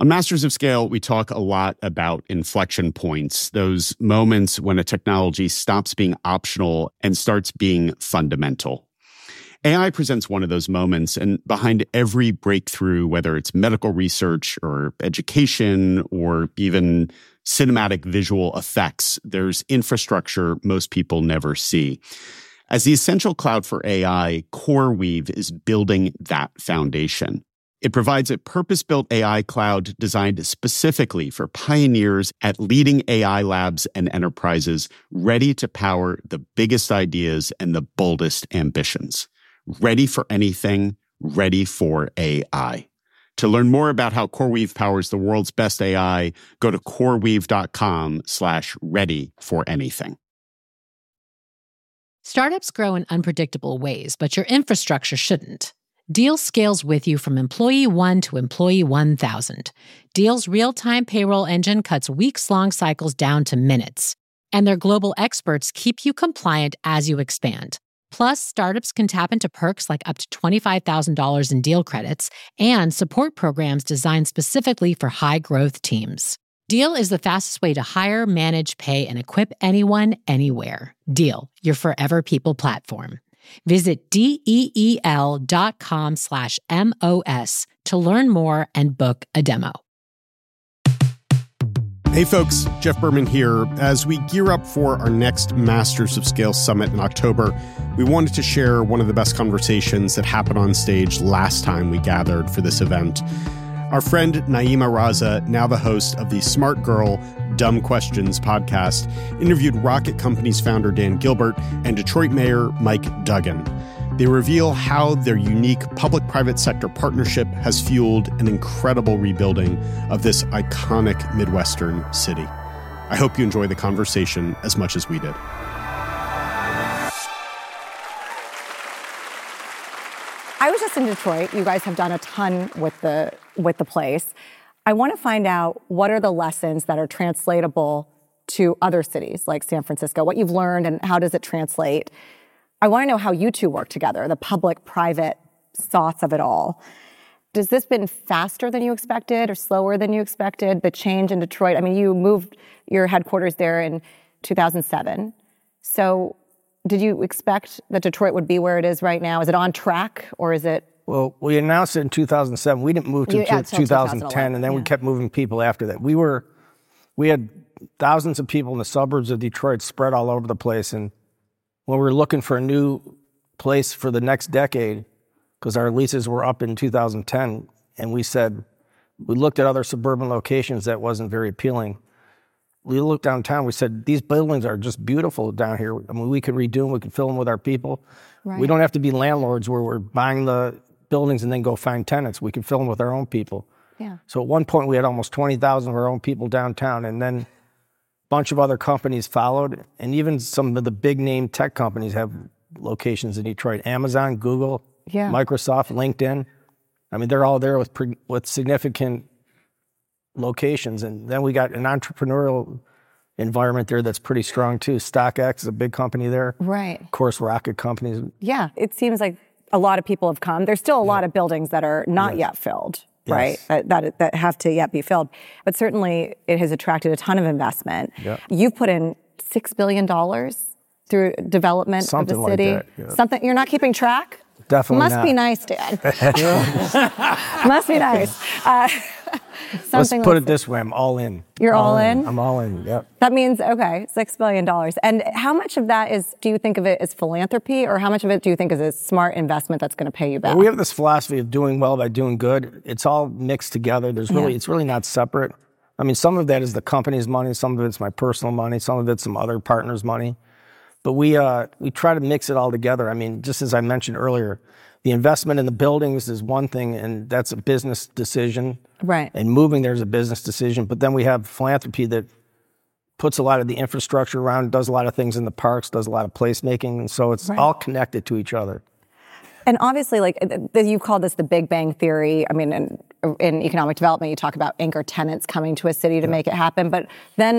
On Masters of Scale, we talk a lot about inflection points, those moments when a technology stops being optional and starts being fundamental. AI presents one of those moments, and behind every breakthrough, whether it's medical research or education or even cinematic visual effects, there's infrastructure most people never see. As the essential cloud for AI, CoreWeave is building that foundation. It provides a purpose-built AI cloud designed specifically for pioneers at leading AI labs and enterprises ready to power the biggest ideas and the boldest ambitions. Ready for anything, ready for AI. To learn more about how CoreWeave powers the world's best AI, go to coreweave.com/ready for anything. Startups grow in unpredictable ways, but your infrastructure shouldn't. Deal scales with you from employee 1 to employee 1,000. Deal's real-time payroll engine cuts weeks-long cycles down to minutes. And their global experts keep you compliant as you expand. Plus, startups can tap into perks like up to $25,000 in deal credits and support programs designed specifically for high-growth teams. Deal is the fastest way to hire, manage, pay, and equip anyone, anywhere. Deal, your forever people platform. Visit DEEL.com/MOS to learn more and book a demo. Hey folks, Jeff Berman here. As we gear up for our next Masters of Scale Summit in October, we wanted to share one of the best conversations that happened on stage last time we gathered for this event. Our friend Naeema Raza, now the host of the Smart Girl, Dumb Questions podcast, interviewed Rocket Company's founder Dan Gilbert and Detroit Mayor Mike Duggan. They reveal how their unique public-private sector partnership has fueled an incredible rebuilding of this iconic Midwestern city. I hope you enjoy the conversation as much as we did. I was just in Detroit. You guys have done a ton with the place. I want to find out what are the lessons that are translatable to other cities like San Francisco, what you've learned and how does it translate? I want to know how you two work together, the public-private thoughts of it all. Has this been faster than you expected or slower than you expected, the change in Detroit? I mean, you moved your headquarters there in 2007. So did you expect that Detroit would be where it is right now? Is it on track or is it? Well, we announced it in 2007. We didn't move to 2010, and then we kept moving people after that. We had thousands of people in the suburbs of Detroit spread all over the place, and when we were looking for a new place for the next decade, because our leases were up in 2010, and we looked at other suburban locations that wasn't very appealing. We looked downtown, we said, these buildings are just beautiful down here. I mean, we could redo them, we could fill them with our people. Right. We don't have to be landlords where we're buying the buildings and then go find tenants. We can fill them with our own people. Yeah. So at one point we had almost 20,000 of our own people downtown, and then a bunch of other companies followed, and even some of the big name tech companies have locations in Detroit. Amazon, Google, Microsoft, LinkedIn. I mean, they're all there with significant locations. And then we got an entrepreneurial environment there that's pretty strong too. StockX is a big company there. Right. Of course, Rocket Companies. Yeah, it seems like a lot of people have come. There's still a lot of buildings that are not yet filled, right? That have to yet be filled. But certainly it has attracted a ton of investment. Yeah. You've put in $6 billion through development of the city. Like that, yeah. Something, you're not keeping track? Definitely Must not. be nice, Dan. Must be nice. Let's put it this way, I'm all in. You're all in? I'm all in, yep. That means, okay, $6 billion. And how much of that do you think of it as philanthropy, or how much of it do you think is a smart investment that's going to pay you back? Well, we have this philosophy of doing well by doing good. It's all mixed together. It's really not separate. I mean, some of that is the company's money, some of it's my personal money, some of it's some other partners' money. But we try to mix it all together. I mean, just as I mentioned earlier, the investment in the buildings is one thing, and that's a business decision. Right. And moving there is a business decision. But then we have philanthropy that puts a lot of the infrastructure around, does a lot of things in the parks, does a lot of placemaking. And so it's all connected to each other. And obviously, like, you call this the Big Bang Theory. I mean, in economic development, you talk about anchor tenants coming to a city to make it happen. But then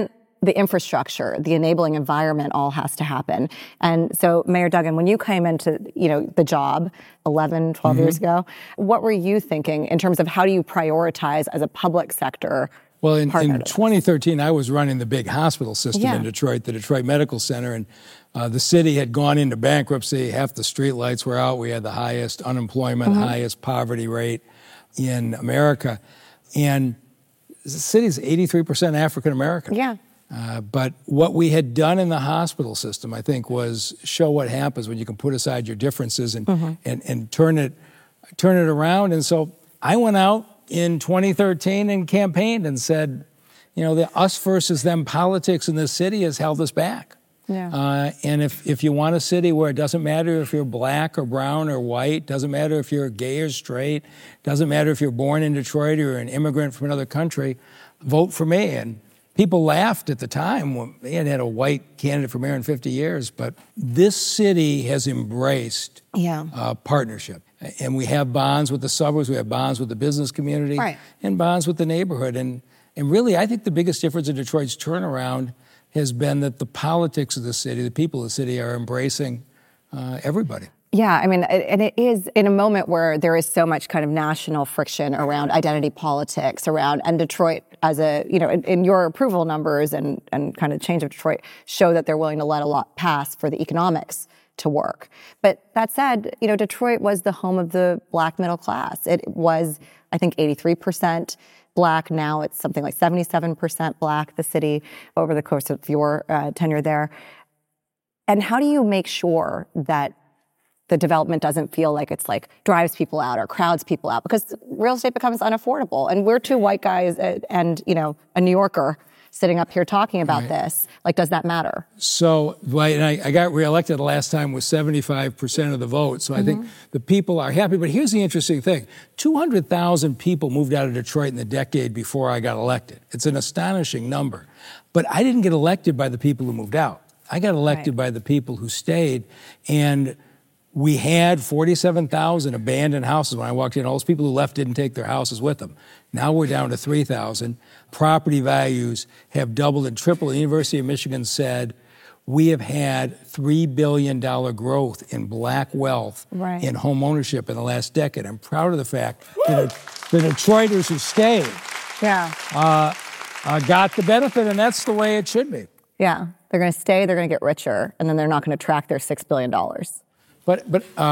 the infrastructure, the enabling environment all has to happen. And so, Mayor Duggan, when you came into, the job 11, 12 years ago, what were you thinking in terms of how do you prioritize as a public sector? Well, in 2013, I was running the big hospital system in Detroit, the Detroit Medical Center, and the city had gone into bankruptcy. Half the streetlights were out. We had the highest unemployment, highest poverty rate in America. And the city's 83% African American. Yeah. But what we had done in the hospital system, I think, was show what happens when you can put aside your differences and turn it around. And so I went out in 2013 and campaigned and said, the us versus them politics in this city has held us back. Yeah. And if you want a city where it doesn't matter if you're black or brown or white, doesn't matter if you're gay or straight, doesn't matter if you're born in Detroit or an immigrant from another country, vote for me. And people laughed at the time when they hadn't had a white candidate for mayor in 50 years, but this city has embraced partnership. And we have bonds with the suburbs, we have bonds with the business community, and bonds with the neighborhood. And really, I think the biggest difference in Detroit's turnaround has been that the politics of the city, the people of the city are embracing everybody. Yeah, I mean, and it is in a moment where there is so much kind of national friction around identity politics, and Detroit as in your approval numbers and kind of change of Detroit show that they're willing to let a lot pass for the economics to work. But that said, Detroit was the home of the Black middle class. It was, I think, 83% Black. Now it's something like 77% Black, the city, over the course of your tenure there. And how do you make sure that the development doesn't feel like it's like drives people out or crowds people out? Because real estate becomes unaffordable. And we're two white guys and a New Yorker sitting up here talking about this. Like, does that matter? So, and I got reelected the last time with 75% of the vote. So I think the people are happy. But here's the interesting thing. 200,000 people moved out of Detroit in the decade before I got elected. It's an astonishing number. But I didn't get elected by the people who moved out. I got elected by the people who stayed. And we had 47,000 abandoned houses when I walked in. All those people who left didn't take their houses with them. Now we're down to 3,000. Property values have doubled and tripled. The University of Michigan said we have had $3 billion growth in Black wealth in home ownership in the last decade. I'm proud of the fact that the Detroiters who stayed got the benefit, and that's the way it should be. Yeah, they're going to stay, they're going to get richer, and then they're not going to track their $6 billion. But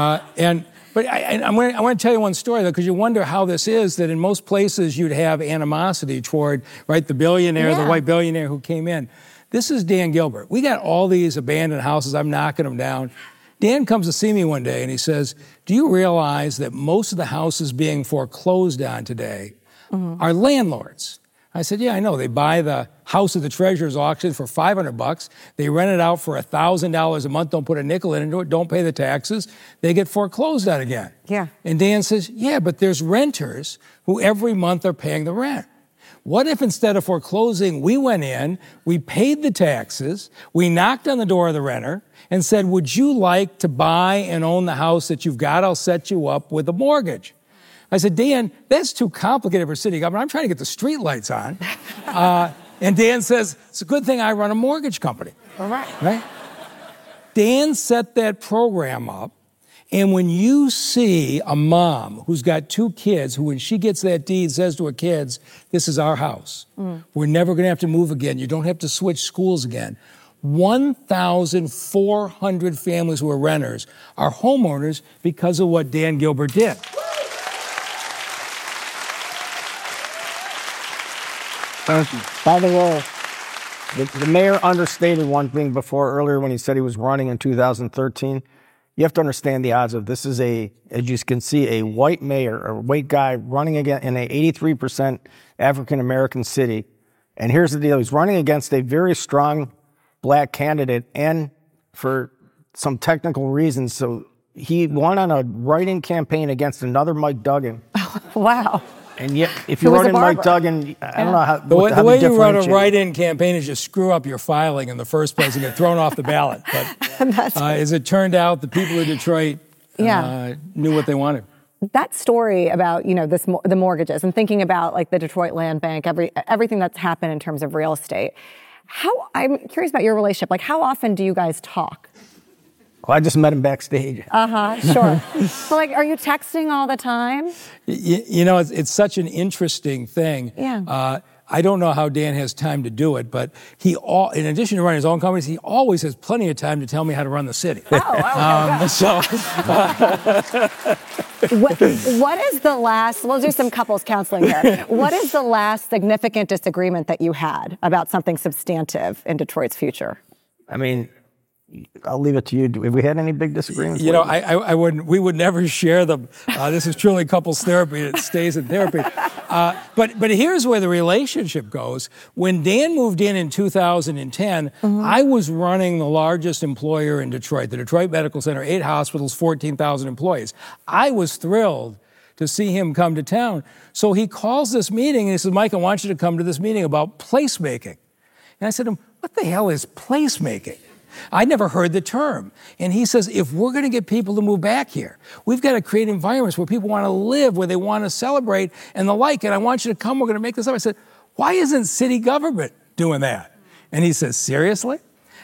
I want to tell you one story, though, because you wonder how this is, that in most places you'd have animosity toward, the billionaire, the white billionaire who came in. This is Dan Gilbert. We got all these abandoned houses. I'm knocking them down. Dan comes to see me one day, and he says, do you realize that most of the houses being foreclosed on today are landlords? I said, yeah, I know. They buy the house at the treasurer's auction for $500. They rent it out for $1,000 a month, don't put a nickel into it, don't pay the taxes. They get foreclosed on again. Yeah. And Dan says, yeah, but there's renters who every month are paying the rent. What if instead of foreclosing, we went in, we paid the taxes, we knocked on the door of the renter and said, would you like to buy and own the house that you've got? I'll set you up with a mortgage. I said, Dan, that's too complicated for city government. I'm trying to get the street lights on. And Dan says, it's a good thing I run a mortgage company. All right. Right? Dan set that program up. And when you see a mom who's got two kids who, when she gets that deed, says to her kids, this is our house. We're never going to have to move again. You don't have to switch schools again. 1,400 families who are renters are homeowners because of what Dan Gilbert did. By the way, the mayor understated one thing earlier when he said he was running in 2013. You have to understand the odds of this is as you can see, a white mayor, or a white guy running again in an 83% African-American city. And here's the deal. He's running against a very strong Black candidate, and for some technical reasons. So he won on a write-in campaign against another Mike Duggan. Wow. And yet, if you run in Mike Duggan, I don't know how. The way you run a write-in campaign is just screw up your filing in the first place and get thrown off the ballot. But as it turned out, the people of Detroit knew what they wanted. That story about the mortgages and thinking about like the Detroit Land Bank, everything that's happened in terms of real estate. I'm curious about your relationship. Like, how often do you guys talk? Well, I just met him backstage. Sure. So, like, are you texting all the time? You know, it's such an interesting thing. Yeah. I don't know how Dan has time to do it, but in addition to running his own companies, he always has plenty of time to tell me how to run the city. What is the last, we'll do some couples counseling here. What is the last significant disagreement that you had about something substantive in Detroit's future? I mean, I'll leave it to you. Have we had any big disagreements? You know, we would never share them. This is truly couples therapy. It stays in therapy. But here's where the relationship goes. When Dan moved in 2010, I was running the largest employer in Detroit, the Detroit Medical Center, 8 hospitals, 14,000 employees. I was thrilled to see him come to town. So he calls this meeting and he says, Mike, I want you to come to this meeting about placemaking. And I said to him, what the hell is placemaking? I never heard the term. And he says, if we're going to get people to move back here, we've got to create environments where people want to live, where they want to celebrate and the like. And I want you to come. We're going to make this up. I said, why isn't city government doing that? And he says, seriously?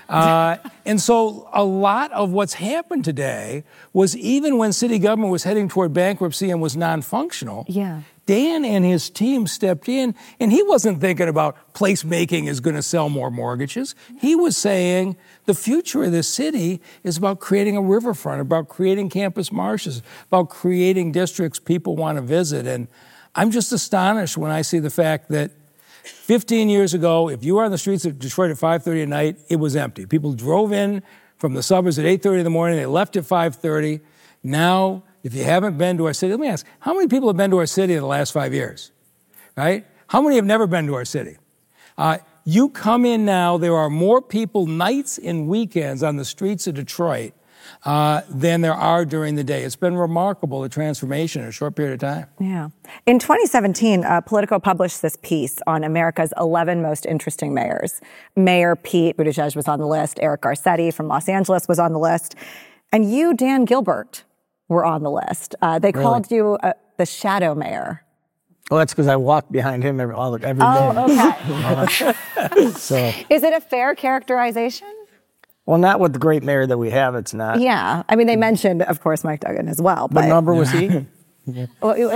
And so a lot of what's happened today was even when city government was heading toward bankruptcy and was non-functional, Dan and his team stepped in, and he wasn't thinking about placemaking is going to sell more mortgages. He was saying the future of this city is about creating a riverfront, about creating campus marshes, about creating districts people want to visit. And I'm just astonished when I see the fact that 15 years ago, if you were on the streets of Detroit at 5:30 at night, it was empty. People drove in from the suburbs at 8:30 in the morning. They left at 5:30. Now, if you haven't been to our city, let me ask, how many people have been to our city in the last 5 years, right? How many have never been to our city? You come in now, there are more people nights and weekends on the streets of Detroit than there are during the day. It's been remarkable, the transformation in a short period of time. Yeah. In 2017, Politico published this piece on America's 11 most interesting mayors. Mayor Pete Buttigieg was on the list. Eric Garcetti from Los Angeles was on the list. And you, Dan Gilbert, were on the list. They called you the shadow mayor. Well, that's because I walk behind him every day. Oh, okay. So, is it a fair characterization? Well, not with the great mayor that we have, it's not. Yeah. I mean, they mentioned, of course, Mike Duggan as well. What number was he? Well, he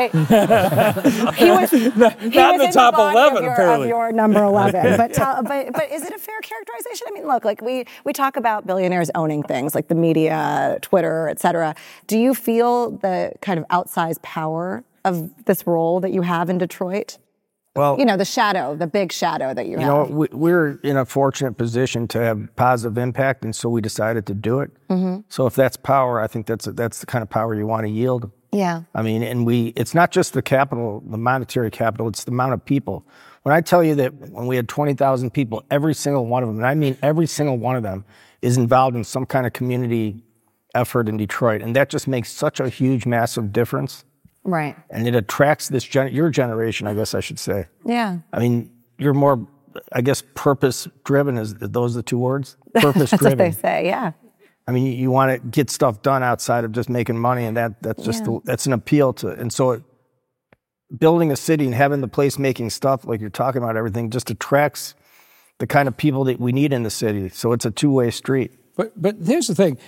was not in the top 11, apparently. Of your number 11. But is it a fair characterization? I mean, look, like we talk about billionaires owning things like the media, Twitter, et cetera. Do you feel the kind of outsized power of this role that you have in Detroit? Well, you know, the big shadow that you have. You know, we're in a fortunate position to have positive impact, and so we decided to do it. So if that's power, I think that's the kind of power you want to yield. Yeah. I mean, it's not just the capital, the monetary capital, it's the amount of people. When I tell you that when we had 20,000 people, every single one of them, and I mean every single one of them, is involved in some kind of community effort in Detroit. And that just makes such a huge, massive difference. Right. And it attracts your generation, I guess I should say. Yeah. I mean, you're more, I guess, purpose-driven, is those the two words? Purpose-driven. That's what they say, yeah. I mean, you want to get stuff done outside of just making money, and that's just that's an appeal to it. And so building a city and having the place-making stuff, like you're talking about, everything, just attracts the kind of people that we need in the city. So it's a two-way street. But here's the thing.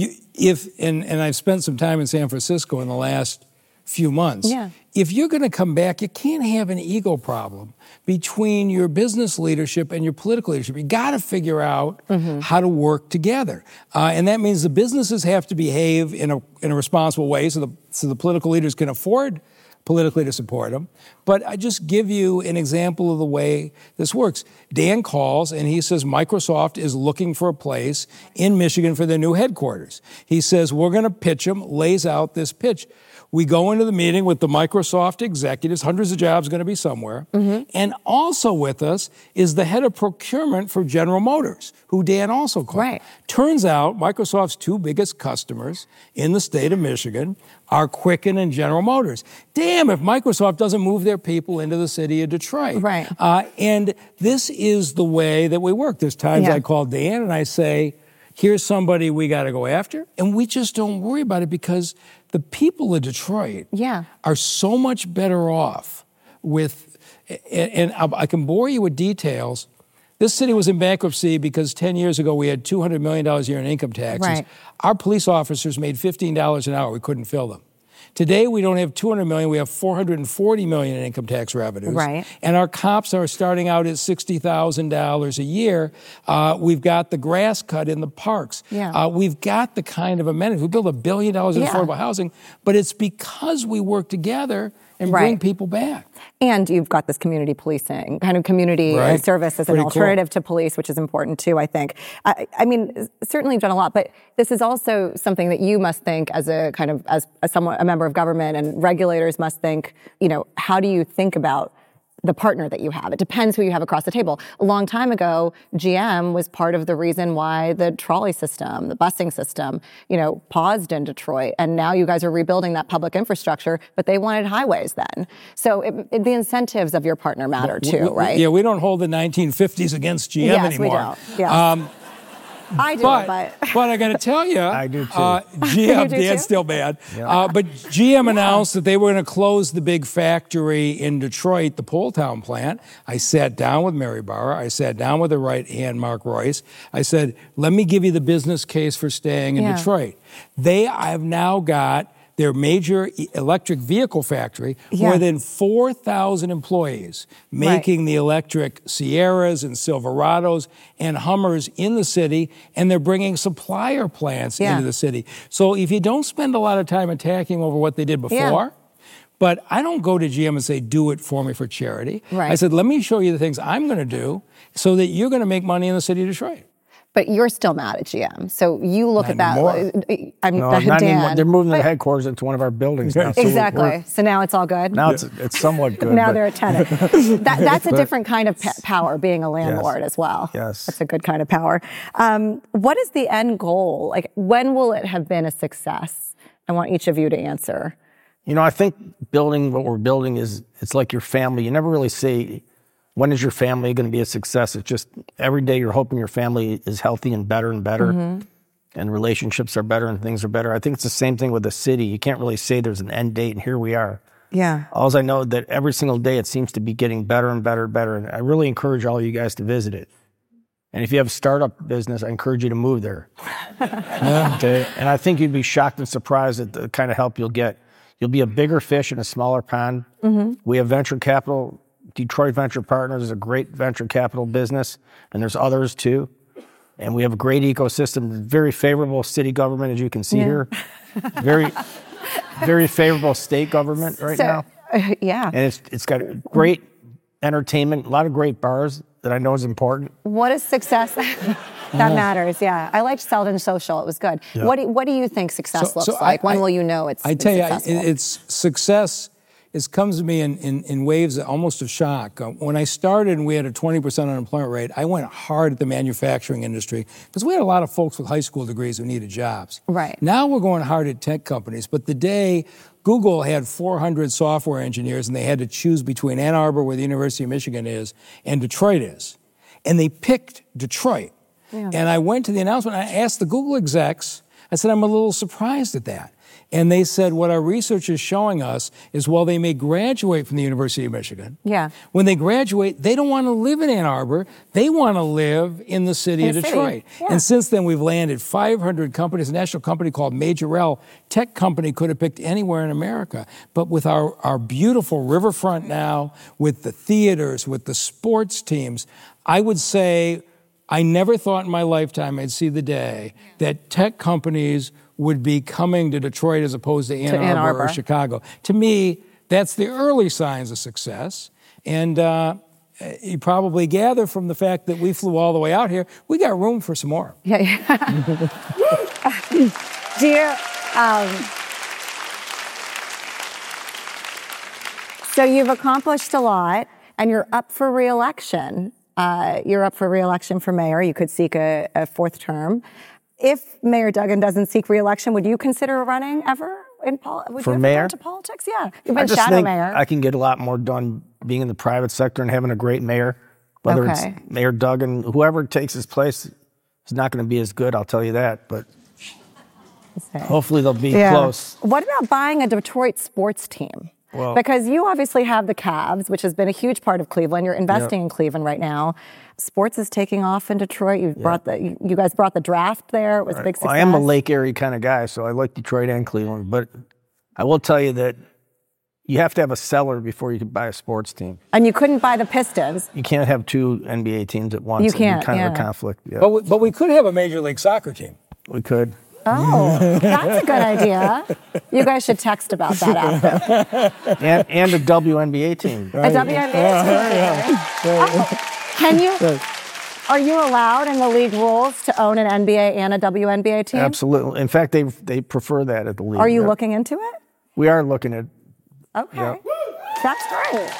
And I've spent some time in San Francisco in the last few months. Yeah. If you're going to come back, you can't have an ego problem between your business leadership and your political leadership. You got to figure out how to work together, and that means the businesses have to behave in a responsible way, so the political leaders can afford politically to support them. But I just give you an example of the way this works. Dan calls and he says Microsoft is looking for a place in Michigan for their new headquarters. He says we're going to pitch them, lays out this pitch. We go into the meeting with the Microsoft executives, hundreds of jobs going to be somewhere, and also with us is the head of procurement for General Motors, who Dan also called. Right. Turns out Microsoft's two biggest customers in the state of Michigan are Quicken and General Motors. Damn, if Microsoft doesn't move their people into the city of Detroit. Right. And this is the way that we work. There's times I call Dan and I say, here's somebody we got to go after, and we just don't worry about it because the people of Detroit are so much better off with, and I can bore you with details, This city was in bankruptcy because 10 years ago we had $200 million a year in income taxes. Right. Our police officers made $15 an hour. We couldn't fill them. Today, we don't have $200 million. We have $440 million in income tax revenues. Right. And our cops are starting out at $60,000 a year. We've got the grass cut in the parks. Yeah. We've got the kind of amenities. We build $1 billion in affordable housing, but it's because we work together and bring people back. And you've got this community policing, kind of community service as an alternative to police, which is important too, I think. I mean, certainly you've done a lot, but this is also something that you must think as a kind of, as a member of government, and regulators must think, you know, how do you think about the partner that you have? It depends who you have across the table. A long time ago, GM was part of the reason why the trolley system, the busing system, you know, paused in Detroit. And now you guys are rebuilding that public infrastructure, but they wanted highways then. So the incentives of your partner matter too, right? Yeah, we don't hold the 1950s against GM anymore. Yes, we don't. Yes. I do, but I got to tell you, I do too. GM, Dan's still bad. Yeah. But GM announced that they were going to close the big factory in Detroit, the Poletown plant. I sat down with Mary Barra. I sat down with the right hand, Mark Royce. I said, "Let me give you the business case for staying in Detroit." They have now got their major electric vehicle factory, more than 4,000 employees making the electric Sierras and Silverados and Hummers in the city, and they're bringing supplier plants into the city. So if you don't spend a lot of time attacking over what they did before, but I don't go to GM and say, do it for me for charity. I said, let me show you the things I'm going to do so that you're going to make money in the city of Detroit. But you're still mad at GM. So you look at that. Not anymore. They're moving their headquarters into one of our buildings now. Exactly. So now it's all good? Now it's somewhat good. Now they're a tenant. That's a different kind of power, being a landlord as well. Yes. That's a good kind of power. What is the end goal? Like, when will it have been a success? I want each of you to answer. You know, I think building what we're building it's like your family. You never really say, when is your family going to be a success? It's just every day you're hoping your family is healthy and better, and relationships are better and things are better. I think it's the same thing with the city. You can't really say there's an end date and here we are. Yeah. All I know that every single day it seems to be getting better and better and better. And I really encourage all you guys to visit it. And if you have a startup business, I encourage you to move there. Okay. And I think you'd be shocked and surprised at the kind of help you'll get. You'll be a bigger fish in a smaller pond. We have venture capital. Detroit Venture Partners is a great venture capital business, and there's others too. And we have a great ecosystem, very favorable city government, as you can see here. Very, very favorable state government now. And it's got great entertainment, a lot of great bars that I know is important. What is success? That matters, I liked Selden Social. It was good. Yeah. What do you think success looks like? When will you know it's successful? I tell you, it's success. It comes to me in waves almost of shock. When I started and we had a 20% unemployment rate, I went hard at the manufacturing industry because we had a lot of folks with high school degrees who needed jobs. Right. Now we're going hard at tech companies, but the day Google had 400 software engineers and they had to choose between Ann Arbor, where the University of Michigan is, and Detroit is, and they picked Detroit. Yeah. And I went to the announcement, and I asked the Google execs, I said, I'm a little surprised at that. And they said, what our research is showing us is while they may graduate from the University of Michigan, when they graduate, they don't want to live in Ann Arbor. They want to live in the city of Detroit. Yeah. And since then, we've landed 500 companies, a national company called Majorel. Tech company could have picked anywhere in America. But with our beautiful riverfront now, with the theaters, with the sports teams, I would say I never thought in my lifetime I'd see the day that tech companies would be coming to Detroit as opposed to Ann Arbor or Chicago. To me, that's the early signs of success. And you probably gather from the fact that we flew all the way out here, we got room for some more. So you've accomplished a lot, and you're up for re-election. You're up for re-election for mayor. You could seek a fourth term. If Mayor Duggan doesn't seek re-election, would you consider running ever for mayor? Into politics? Yeah, you've been shadow mayor. I can get a lot more done being in the private sector and having a great mayor. Whether it's Mayor Duggan, whoever takes his place is not going to be as good. I'll tell you that. But hopefully they'll be close. What about buying a Detroit sports team? Well, because you obviously have the Cavs, which has been a huge part of Cleveland. You're investing in Cleveland right now. Sports is taking off in Detroit. You guys brought the draft there. It was a big success. Well, I am a Lake Erie kind of guy, so I like Detroit and Cleveland. But I will tell you that you have to have a seller before you can buy a sports team. And you couldn't buy the Pistons. You can't have two NBA teams at once. You can't, kind of a conflict. Yeah. But we could have a Major League Soccer team. We could. Oh, that's a good idea. You guys should text about that after. And a WNBA team. A WNBA team. Can you? Are you allowed in the league rules to own an NBA and a WNBA team? Absolutely. In fact, they prefer that at the league. Are you looking into it? We are looking at. Okay, that's great.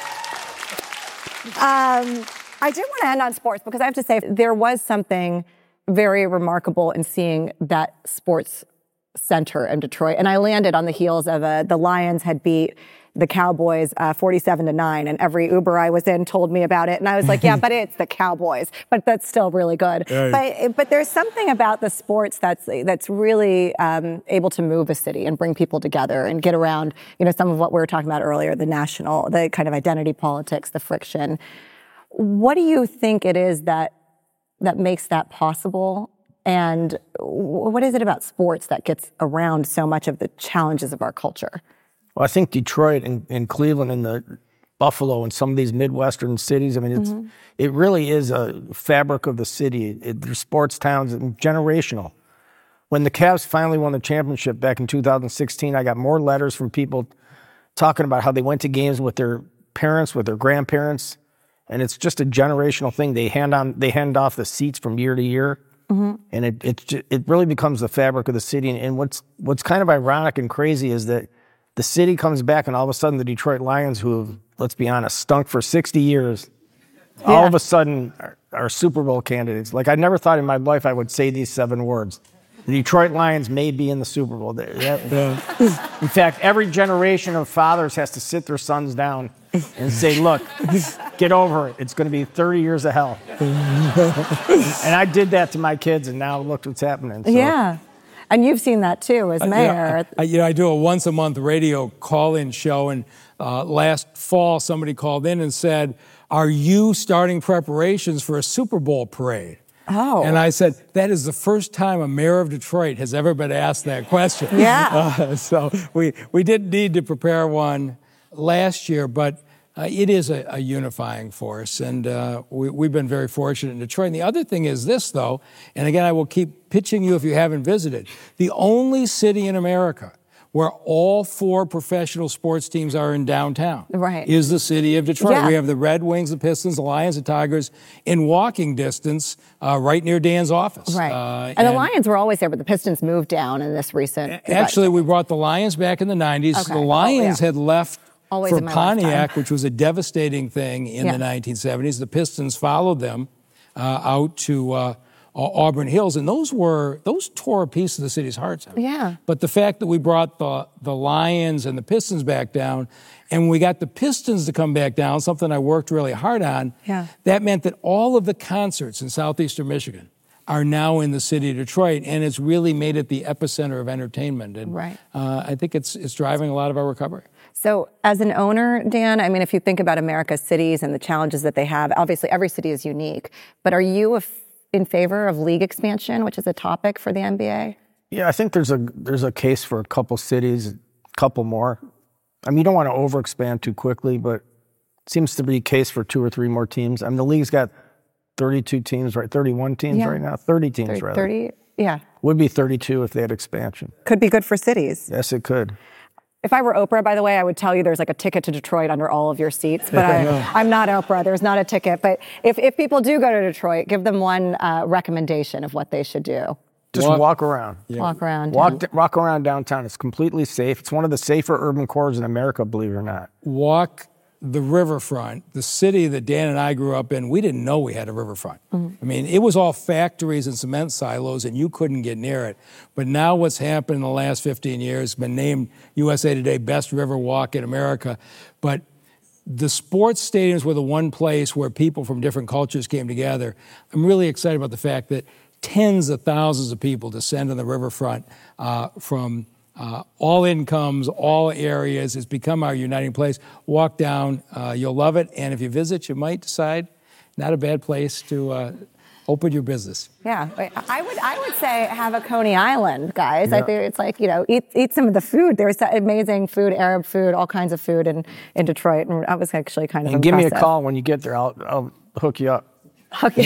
I do want to end on sports because I have to say there was something very remarkable in seeing that sports center in Detroit. And I landed on the heels of the Lions had beat the Cowboys 47-9, and every Uber I was in told me about it. And I was like, yeah, but it's the Cowboys. But that's still really good. Right. But there's something about the sports that's really able to move a city and bring people together and get around, some of what we were talking about earlier, the kind of identity politics, the friction. What do you think it is that makes that possible? And what is it about sports that gets around so much of the challenges of our culture? Well, I think Detroit and Cleveland and the Buffalo and some of these Midwestern cities, I mean, it really is a fabric of the city. They're sports towns and generational. When the Cavs finally won the championship back in 2016, I got more letters from people talking about how they went to games with their parents, with their grandparents, and it's just a generational thing. They hand off the seats from year to year, and it really becomes the fabric of the city. And what's kind of ironic and crazy is that the city comes back, and all of a sudden the Detroit Lions, who have, let's be honest, stunk for 60 years, all of a sudden are Super Bowl candidates. Like, I never thought in my life I would say these 7 words. The Detroit Lions may be in the Super Bowl. In fact, every generation of fathers has to sit their sons down and say, look, get over it. It's going to be 30 years of hell. And I did that to my kids, and now look what's happening. So. Yeah. And you've seen that too as mayor. I do a once-a-month radio call-in show, and last fall somebody called in and said, are you starting preparations for a Super Bowl parade? Oh. And I said, that is the first time a mayor of Detroit has ever been asked that question. Yeah. So we didn't need to prepare one last year, but it is a unifying force, and we've been very fortunate in Detroit. And the other thing is this, though, and again, I will keep pitching you if you haven't visited, the only city in America where all 4 professional sports teams are in downtown is the city of Detroit. Yeah. We have the Red Wings, the Pistons, the Lions, the Tigers in walking distance right near Dan's office. Right. And the Lions were always there, but the Pistons moved down in this recent... Actually, we brought the Lions back in the 90s. Okay. The Lions had left for Pontiac, which was a devastating thing in the 1970s. The Pistons followed them out to Auburn Hills, and those tore a piece of the city's hearts out. Yeah. But the fact that we brought the Lions and the Pistons back down, and we got the Pistons to come back down, something I worked really hard on, that meant that all of the concerts in southeastern Michigan are now in the city of Detroit, and it's really made it the epicenter of entertainment. And I think it's driving a lot of our recovery. So as an owner, Dan, I mean, if you think about America's cities and the challenges that they have, obviously every city is unique, but are you in favor of league expansion, which is a topic for the NBA? Yeah, I think there's a case for a couple cities, a couple more. I mean, you don't want to overexpand too quickly, but it seems to be a case for 2 or 3 more teams. I mean, the league's got 32 teams, right? 31 teams right now? 30 teams, rather. 30, yeah. Would be 32 if they had expansion. Could be good for cities. Yes, it could. If I were Oprah, by the way, I would tell you there's like a ticket to Detroit under all of your seats, but I'm not Oprah. There's not a ticket. But if people do go to Detroit, give them one recommendation of what they should do. Just walk around. Yeah. Walk around. Walk around downtown. It's completely safe. It's one of the safer urban cores in America, believe it or not. Walk the riverfront, the city that Dan and I grew up in. We didn't know we had a riverfront. I mean, it was all factories and cement silos, and you couldn't get near it. But now what's happened in the last 15 years, been named USA Today Best River Walk in America. But the sports stadiums were the one place where people from different cultures came together. I'm really excited about the fact that tens of thousands of people descend on the riverfront from all incomes, all areas. It's become our uniting place. Walk down, you'll love it. And if you visit, you might decide not a bad place to open your business. Yeah, I would say have a Coney Island, guys. Yeah. I think it's like, eat some of the food. There's amazing food, Arab food, all kinds of food in Detroit. And that was actually kind of impressive. Give me a call when you get there. I'll hook you up. Okay.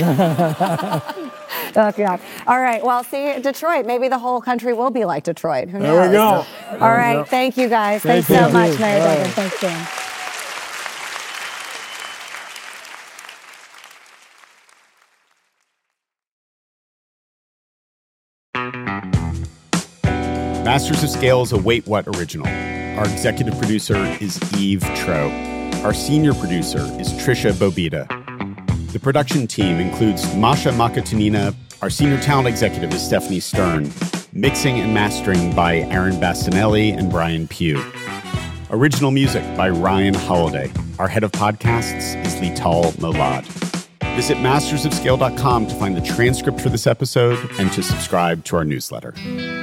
Okay. All right. Well, see, Detroit, maybe the whole country will be like Detroit. Who knows? There we go. All right. Thank you, guys. Thanks so much, Mary Duggan. Thanks, Dan. Masters of Scale is a Wait What original. Our executive producer is Eve Tro. Our senior producer is Trisha Bobita. The production team includes Masha Makatanina. Our senior talent executive is Stephanie Stern. Mixing and mastering by Aaron Bastinelli and Brian Pugh. Original music by Ryan Holiday. Our head of podcasts is Lital Molad. Visit mastersofscale.com to find the transcript for this episode and to subscribe to our newsletter.